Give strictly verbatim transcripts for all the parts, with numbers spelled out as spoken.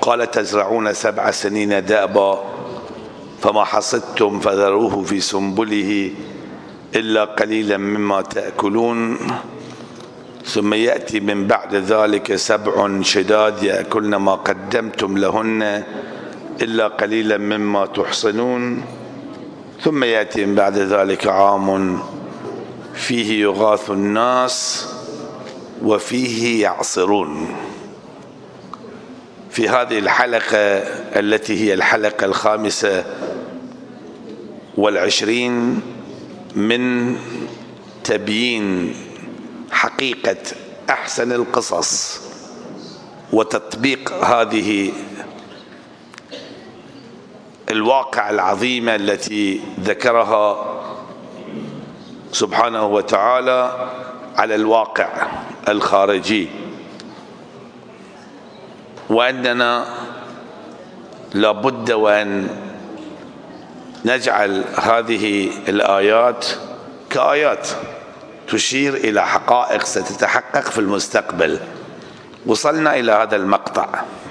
قال تزرعون سبع سنين دأبا فما حصدتم فذروه في سنبله إلا قليلا مما تأكلون ثم يأتي من بعد ذلك سبع شداد يأكلن ما قدمتم لهن إلا قليلا مما تحصنون ثم يأتي من بعد ذلك عام فيه يغاث الناس وفيه يعصرون. في هذه الحلقة التي هي الحلقة الخامسة والعشرين من تبيين حقيقة أحسن القصص وتطبيق هذه الواقع العظيمة التي ذكرها سبحانه وتعالى على الواقع الخارجي، وأننا لابد وأن نجعل هذه الآيات كآيات تشير إلى حقائق ستتحقق في المستقبل. وصلنا إلى هذا المقطع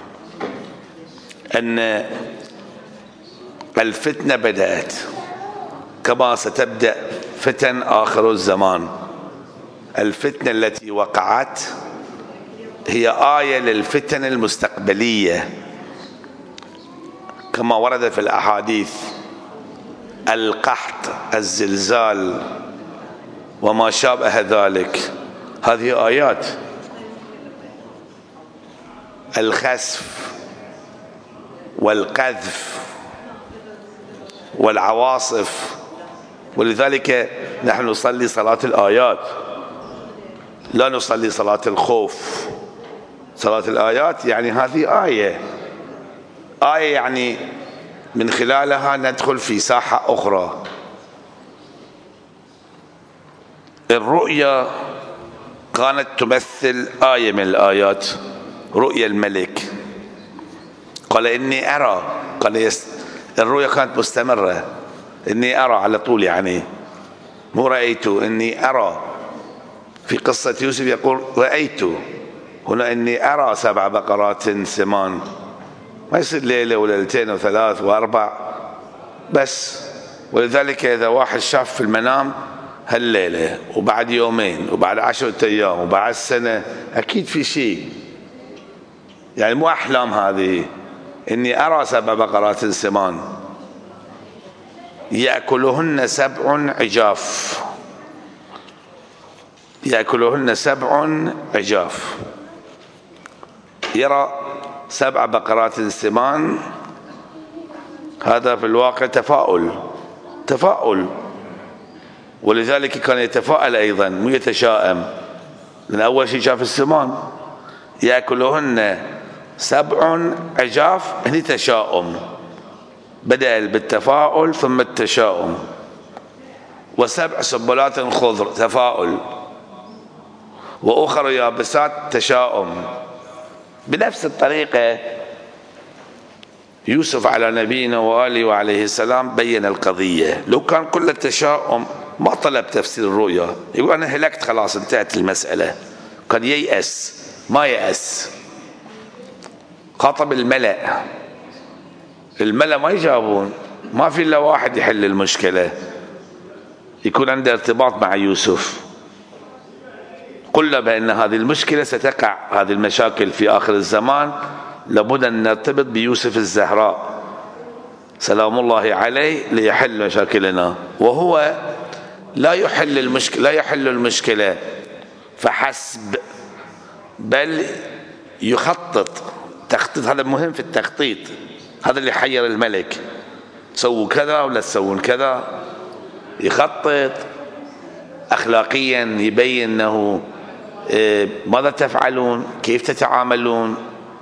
أن الفتنة بدأت كما ستبدأ فتن آخر الزمان. الفتنة التي وقعت هي آية للفتن المستقبلية كما ورد في الأحاديث: القحط، الزلزال وما شابه ذلك، هذه آيات. الخسف والقذف والعواصف، ولذلك نحن نصلي صلاة الآيات، لا نصلي صلاة الخوف. صلاة الآيات يعني هذه آية آية يعني من خلالها ندخل في ساحة أخرى. الرؤيا كانت تمثل آية من الآيات، رؤيا الملك. قال إني أرى، قال يست... الرؤيا كانت مستمرة، إني أرى على طول، يعني مو رأيت، إني أرى. في قصة يوسف يقول رأيت، هنا إني أرى سبع بقرات سمان، ما يصير ليلة وليلتين وثلاث وأربع بس. ولذلك إذا واحد شاف في المنام هالليلة وبعد يومين وبعد عشرة أيام وبعد سنة، أكيد في شيء، يعني مو أحلام هذه. إني أرى سبع بقرات سمان يأكلهن سبع عجاف، يأكلهن سبع عجاف. يرى سبع بقرات سمان، هذا في الواقع تفاؤل تفاؤل ولذلك كان يتفاءل أيضا مو يتشائم، لأن أول شيء شاف السمان. يأكلهن سبع عجاف، هني تشاؤم، بدأ بالتفاؤل ثم التشاؤم. وسبع سنبلات خضر، تفاؤل، وأخرى يابسات، تشاؤم. بنفس الطريقة يوسف على نبينا وآله وعليه السلام بين القضية. لو كان كل التشاؤم ما طلب تفسير الرؤيا، يقول أنا هلكت خلاص انتهت المسألة، كان ييأس، ما يأس. خاطب الملأ، الملأ ما يجاوبون، ما في إلا واحد يحل المشكلة، يكون عنده ارتباط مع يوسف. قلنا بأن هذه المشكلة ستقع، هذه المشاكل في آخر الزمان لابد أن نرتبط بيوسف الزهراء سلام الله عليه ليحل مشاكلنا. وهو لا يحل المشكلة، لا يحل المشكلة فحسب، بل يخطط. تخطيط، هذا مهم في التخطيط، هذا اللي حير الملك، سووا كذا ولا تسوون كذا. يخطط أخلاقيا، يبين أنه ماذا تفعلون، كيف تتعاملون،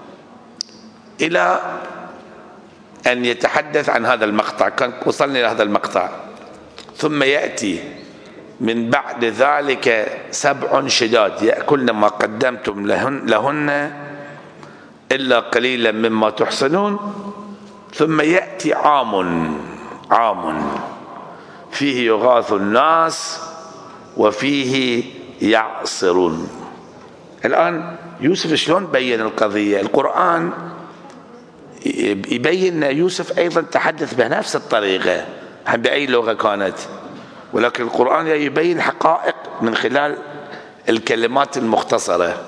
إلى أن يتحدث عن هذا المقطع. كان وصلنا إلى هذا المقطع: ثم يأتي من بعد ذلك سبع شداد يأكلن ما قدمتم لهن, لهن إلا قليلا مما تحصنون ثم يأتي عام عام فيه يغاث الناس وفيه يعصرون. الآن يوسف شلون بين القضية؟ القرآن يبين يوسف أيضا تحدث بنفس الطريقة بأي لغة كانت، ولكن القرآن يبين حقائق من خلال الكلمات المختصرة،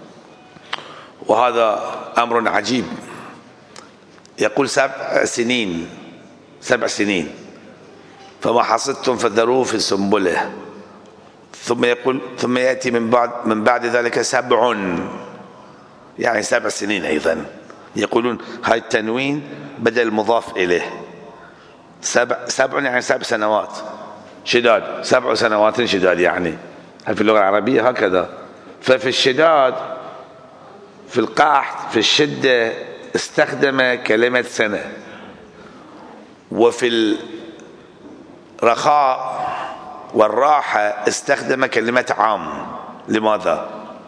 وهذا أمر عجيب. يقول سبع سنين سبع سنين فما حصدتم فذروه في سنبله، ثم يقول ثم يأتي من بعد من بعد ذلك سبع، يعني سبع سنين أيضا. يقولون هاي التنوين بدل مضاف إليه، سبع سبع يعني سبع سنوات شداد، سبع سنوات شداد، يعني في اللغة العربية هكذا. ففي الشداد، في القحط، في الشدة استخدم كلمة سنة، وفي الرخاء والراحة استخدم كلمة عام. لماذا؟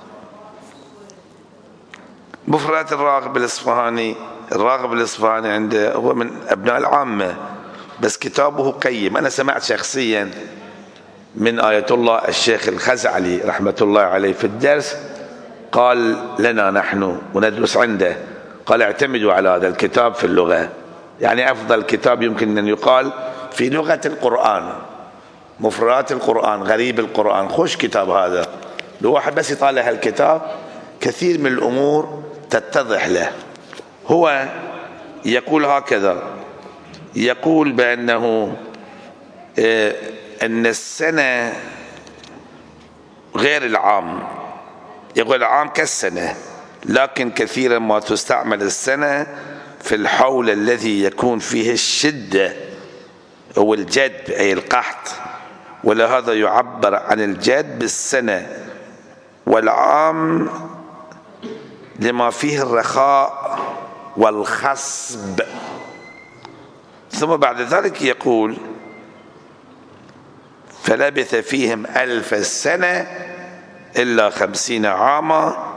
مفردات الراغب الإصفهاني، الراغب الإصفهاني عنده هو من أبناء العامة، بس كتابه قيم. أنا سمعت شخصيا من آية الله الشيخ الخزعلي رحمة الله عليه في الدرس، قال لنا نحن وندرس عنده، قال اعتمدوا على هذا الكتاب في اللغة، يعني أفضل كتاب يمكن أن يقال في لغة القرآن، مفردات القرآن، غريب القرآن. خوش كتاب هذا، لو واحد بس يطالع هالكتاب كثير من الأمور تتضح له. هو يقول هكذا، يقول بأنه أن السنة غير العام. يقول العام كالسنة، لكن كثيرا ما تستعمل السنة في الحول الذي يكون فيه الشدة أو الجد أي القحط، ولهذا يعبر عن الجد بالسنة، والعام لما فيه الرخاء والخصب. ثم بعد ذلك يقول فلبث فيهم ألف سنة إلا خمسين عاما،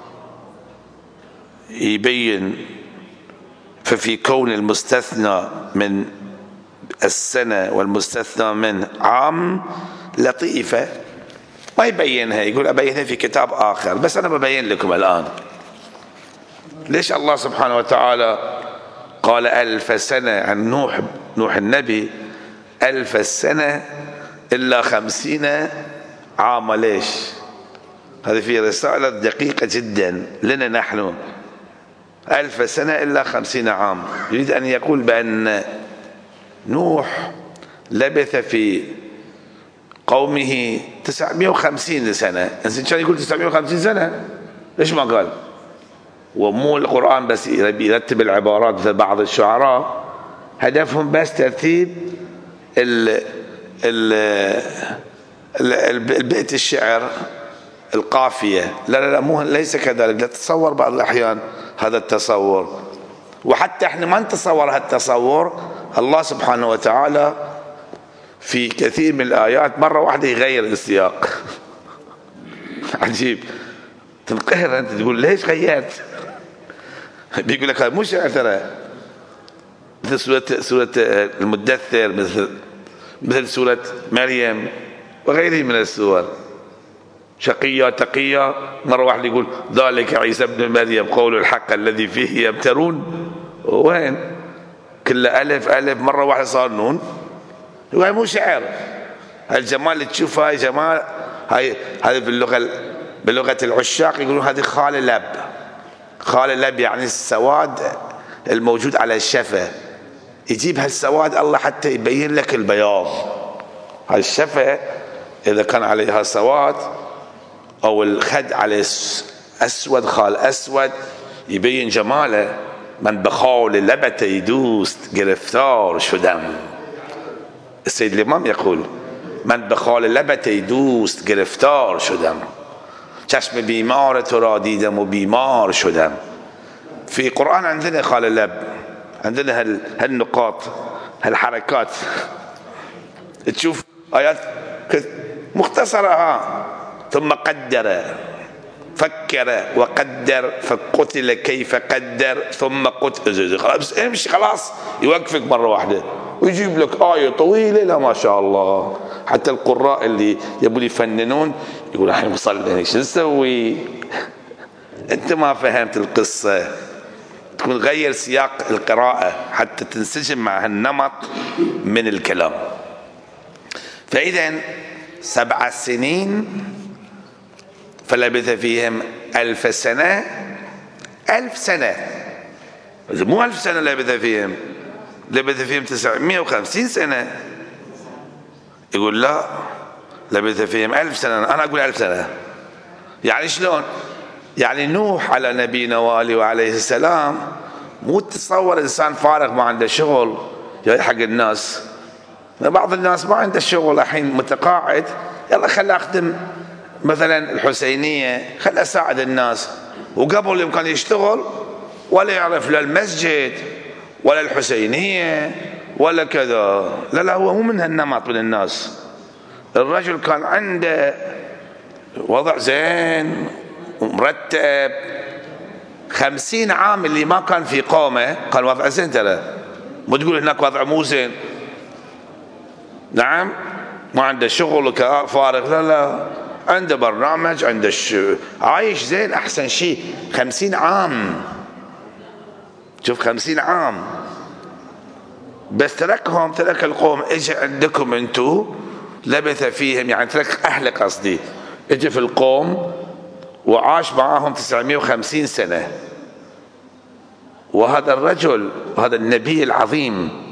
يبين ففي كون المستثنى من السنة والمستثنى من عام لطيفة، ما يبينها، يقول أبينها في كتاب آخر، بس أنا ببين لكم الآن ليش الله سبحانه وتعالى قال ألف سنة عن نوح نوح النبي، ألف سنة إلا خمسين عاما. ليش؟ هذه في رسالة دقيقة جدا لنا نحن، ألف سنة إلا خمسين عام. يريد أن يقول بأن نوح لبث في قومه تسعمائة وخمسين سنة. إنسان كان يقول تسعمائة وخمسين سنة، ليش ما قال؟ ومو القرآن بس يرتب العبارات مثل بعض الشعراء هدفهم بس ترتيب ال البيت الشعر القافية. لا لا لا مو ليس كذلك، لا تتصور بعض الأحيان هذا التصور، وحتى احنا ما نتصور هذا التصور. الله سبحانه وتعالى في كثير من الآيات مرة واحدة يغير السياق عجيب، تنقهر أنت تقول ليش غيرت؟ بيقول لك مو شعر ترى، مثل سورة سورة المدثر، مثل مثل سورة مريم وغيره من السور. شقية تقية، مرة واحد يقول ذلك عيسى ابن مريم قول الحق الذي فيه يمترون. وين كل ألف ألف مرة واحدة صار نون. هاي مو شعر، الجمال اللي تشوفها هاي جمال، هاي هذه باللغة بلغة العشاق يقولون هذه خال لب. خال لب يعني السواد الموجود على الشفة، يجيب هالسواد الله حتى يبين لك البياض. هاي الشفة إذا كان عليها سواد أو الخد عليه أسود، خال أسود يبين جماله. من بخال لبت يدوست گرفتار شدم. السيد الإمام يقول من بخال لبت يدوست گرفتار شدم، چشم بیمار تو را دیدم و بیمار شدم. في قرآن عندنا خال اللب، عندنا هالنقاط هالحركات، تشوف آيات مختصرة ها. ثم قدر فكر وقدر فقتل كيف قدر ثم قتل. خلاص امشي خلاص، يوقفك مرة واحدة ويجيب لك آية طويلة. لا ما شاء الله، حتى القراء اللي يبون يفننون يقول احنا وصلنا شو نسوي؟ انت ما فهمت القصة. تكون غير سياق القراءة حتى تنسجم مع هالنمط من الكلام. فإذا سبع سنين فلبث فيهم ألف سنة. ألف سنة، مو ألف سنة لبث فيهم، لبث فيهم تسعمائة وخمسين سنة. يقول لا، لبث فيهم ألف سنة. أنا أقول ألف سنة. يعني شلون؟ يعني نوح على نبينا وآله وعليه السلام مو تتصور إنسان فارغ ما عنده شغل جاي حق الناس. بعض الناس ما عنده شغل الحين متقاعد، يلا خل أخدم مثلا الحسينية، خل أساعد الناس. وقبل يوم كان يشتغل ولا يعرف لا المسجد ولا الحسينية ولا كذا. لا لا، هو مو من هالنمط من الناس. الرجل كان عنده وضع زين ومرتب. خمسين عام اللي ما كان في قومه كان وضع زين. ترى مو تقول هناك وضع مو زين. نعم، ما عنده شغل وكذا فارغ. لا لا، عنده برنامج، عنده ش... عايش زين أحسن شيء. خمسين عام، شوف خمسين عام بس تركهم، ترك القوم. اجى عندكم انتو لبث فيهم، يعني ترك أهل قصدي، اجى في القوم وعاش معهم تسعمائة وخمسين سنة. وهذا الرجل، هذا النبي العظيم،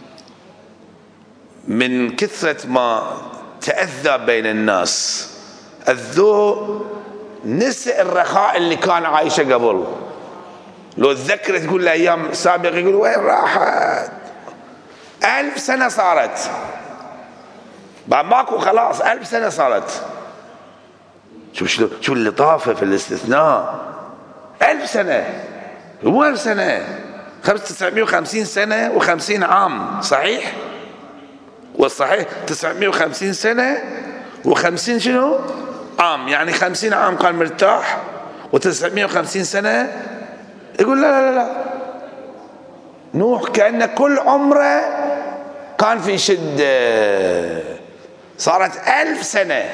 من كثرة ما تأذى بين الناس الذو نسى الرخاء اللي كان عايشه قبل. لو تذكر تقول له أيام سابقة، يقول وين راحت؟ ألف سنة صارت، بعد ماكو خلاص، ألف سنة صارت. شوف شو شو اللطافة في الاستثناء. ألف سنة، مو ألف سنة، خمسة تسعمائة وخمسين سنة وخمسين عام. صحيح؟ والصحيح تسعمائة وخمسين سنة وخمسين شنو؟ عام. يعني خمسين عام كان مرتاح وتسعمائة وخمسين سنة. يقول لا لا لا، نوح كأن كل عمره كان في شدة. صارت ألف سنة،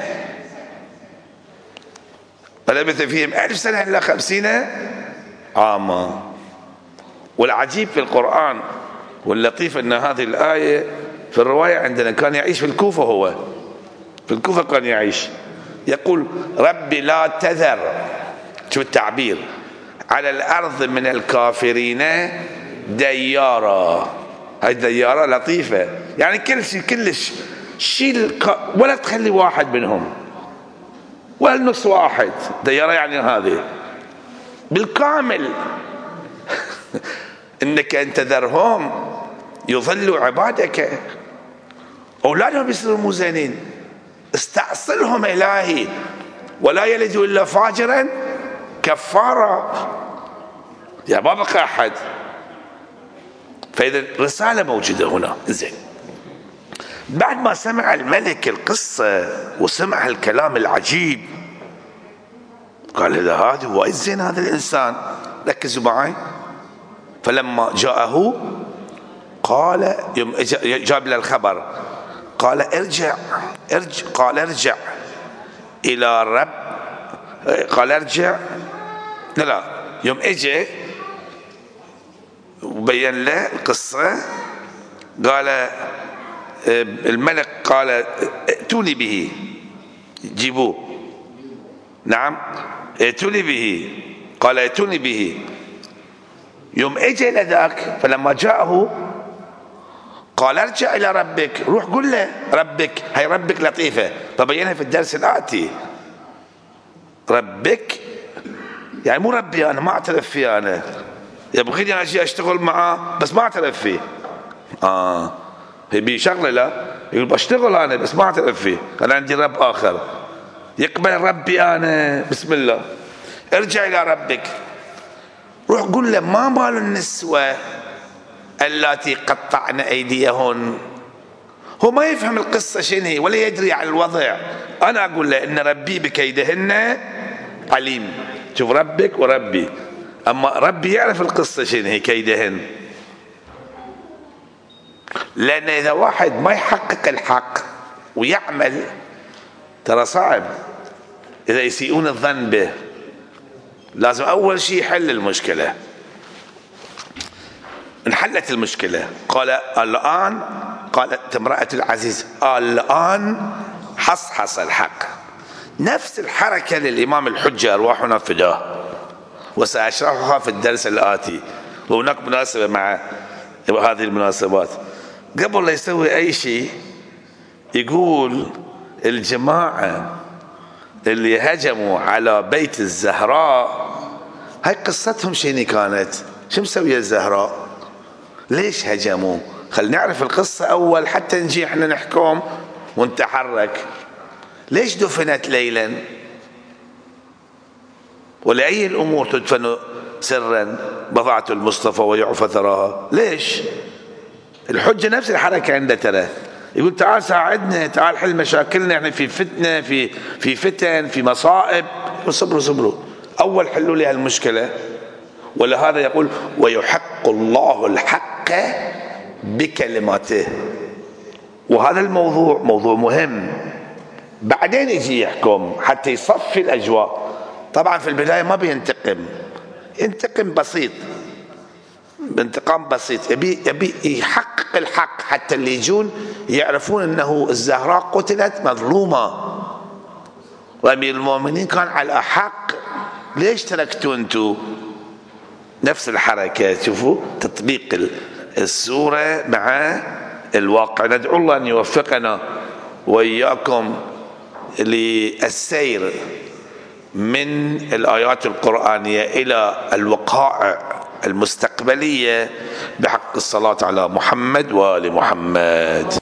فلبث فيهم ألف سنة إلا خمسين عاما. والعجيب في القرآن واللطيف أن هذه الآية في الرواية عندنا كان يعيش في الكوفة. هو في الكوفة كان يعيش. يقول ربي لا تذر، شو التعبير، على الأرض من الكافرين ديارا. هاي ديارة لطيفة، يعني كل شيء كلش شيل ولا تخلي واحد منهم ولا نص واحد. ديارة يعني هذه بالكامل. إنك أن تذرهم يضلوا عبادك، أولادهم يصيروا مو زينين. استأصلهم إلهي ولا يلدوا إلا فاجرا كفارا. يا ما بقى أحد. فإذا رسالة موجودة هنا. زين، بعد ما سمع الملك القصة وسمع الكلام العجيب قال هذا هذا وايد زين هذا الإنسان. ركزوا معي. فلما جاءه قال، يوم جاب له الخبر قال ارجع ارجع قال ارجع إلى رب قال ارجع لا لا يوم اجى وبين له القصة قال الملك قال ائتوني به، جيبوه. نعم، ائتوني به. قال ائتوني به. يوم اجى لذاك فلما جاءه قال ارجع إلى ربك، روح قل له ربك. هاي ربك لطيفة، فبينها في الدرس الآتي. ربك يعني مو ربي أنا، ما أعترف فيه أنا، يبغيني أنا أجي أشتغل معاه بس ما أعترف فيه. آه يبي شغلة، لا يقول بشتغل أنا بس ما أعترف فيه، أنا عندي رب آخر يقبل ربي أنا. بسم الله، ارجع إلى ربك. روح قل له ما بال النسوة اللاتي قطعن أيديهن. هو ما يفهم القصة شنو هي ولا يدري عن الوضع. أنا أقول له إن ربي بكيدهن عليم. شوف ربك وربي، أما ربي يعرف القصة شنو هي كيدهن. لأن إذا واحد ما يحقق الحق ويعمل ترى صعب. إذا يسيئون الظن به لازم أول شيء يحل المشكلة. انحلت المشكلة. قال الآن، قالت امرأة العزيز الآن حصحص الحق. نفس الحركة للإمام الحجة أرواحنا فداه، وسأشرحها في الدرس الآتي، وهناك مناسبة مع هذه المناسبات. قبل لا يسوي أي شيء يقول الجماعة اللي هجموا على بيت الزهراء هاي قصتهم شنو كانت؟ شو مسوية الزهراء؟ ليش هجموا؟ خل نعرف القصة أول حتى نجي احنا نحكم ونتحرك. ليش دفنت ليلا؟ ولأي الأمور تدفن سرا بضعة المصطفى ويعفى ثراها؟ ليش؟ الحجة نفس الحركة عنده ترى، يقول تعال ساعدنا، تعال حل مشاكلنا، احنا في فتنة، في في فتن، في مصائب. صبروا صبروا، أول حلوا لي هالمشكلة. ولهذا يقول ويحق الله الحق بكلماته. وهذا الموضوع موضوع مهم، بعدين يجي يحكم حتى يصفي الأجواء. طبعا في البداية ما بينتقم، ينتقم بسيط، بانتقام بسيط، يبي يبي يحقق الحق حتى اللي يجون يعرفون انه الزهراء قتلت مظلومة وامير المؤمنين كان على حق. ليش تركتوا انتوا؟ نفس الحركة. شوفوا تطبيق السورة مع الواقع. ندعو الله ان يوفقنا وإياكم للسير من الآيات القرآنية إلى الوقائع المستقبلية بحق الصلاة على محمد وآل محمد.